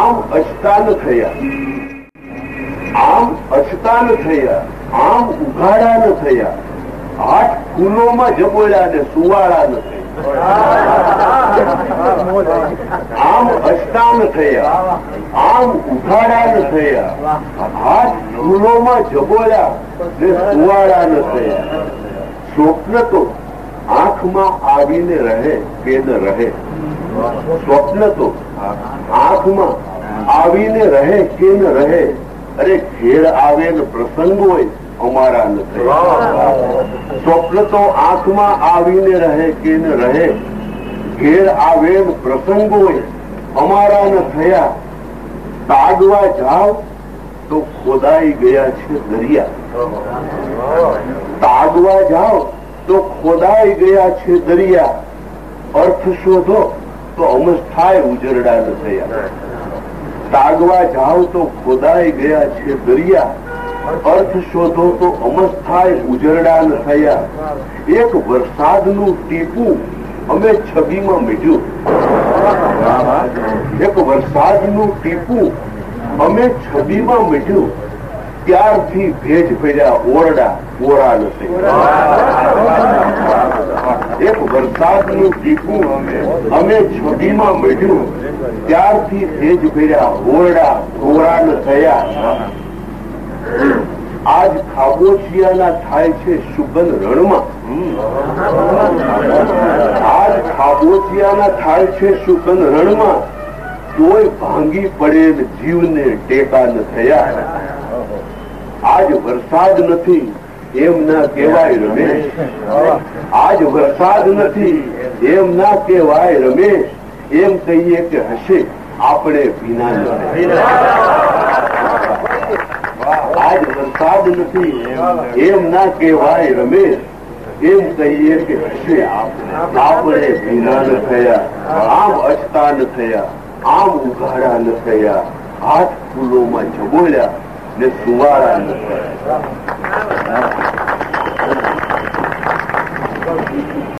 આમ અચતાન થયા, આમ અચતાન થયા, આમ ઉઘાડા ન થયા, હાથ ફૂલોમાં જબોળ્યા ને સુવાળા ન થયા. આમ અચતાન થયા, આમ ઉઘાડા ન થયા, હાથ ફૂલોમાં જબોળ્યા ને સુવાળા ન થયા. સ્વપ્ન તો આંખમાં આવીને રહે કે ન રહે, સ્વપ્ન તો આંખમાં આવીને રહે કે ન રહે, અરે ઘેર આવે ને પ્રસંગ હોય અમારા ન થયા. સ્વપ્ન તો આંખમાં આવીને રહે કે ન રહે, ઘેર આવે ને પ્રસંગ હોય અમારા ન થયા. તાગવા જાવ તો ખોદાઈ ગયા છે દરિયા, તાગવા જાવ તો ખોદાઈ ગયા છે દરિયા. અર્થ શોધો તો અમસ થાય ઉજરડા ન થયા. તાગવા જાવ તો ખોદાઈ ગયા છે દરિયા, અર્થ શોધો તો અમસ થાય ઉજરડા ન થયા. એક વરસાદનું ટીપું અમે છબીમાં મીઠ્યું, એક વરસાદનું ટીપું અમે છબીમાં મીઠ્યું, ત્યારથી ભેજ ભર્યા ઓરડા ઓરા ન થયા. એક વરસાદનું ટીપું અમે છબીમાં મીઠ્યું, ત્યારથી ભેજ ભર્યા ઓરડા ઓરા ન થયા. આજ ખાબોચિયાના થાય છે સુગંધ રણમાં, આજ ખાબોચિયાના થાય છે સુગંધ રણમાં, તોય ભાંગી પડેલ જીવને ટેકા ન થયા. આજ વરસાદ નથી એમ ના કહેવાય રમેશ, આજ વરસાદ નથી એમ ના કહેવાય રમેશ, એમ કહીએ કે હશે આપણે ભીના ન. આજ વરસાદ નથી એમ ના કહેવાય રમેશ, એમ કહીએ કે હશે આપણે ભીના ન થયા. આમ અચતા ન થયા, આમ ઉઘાડા ન થયા, હાથ ફૂલોમાં જબોળ્યા ને સુવાળા ન થયા.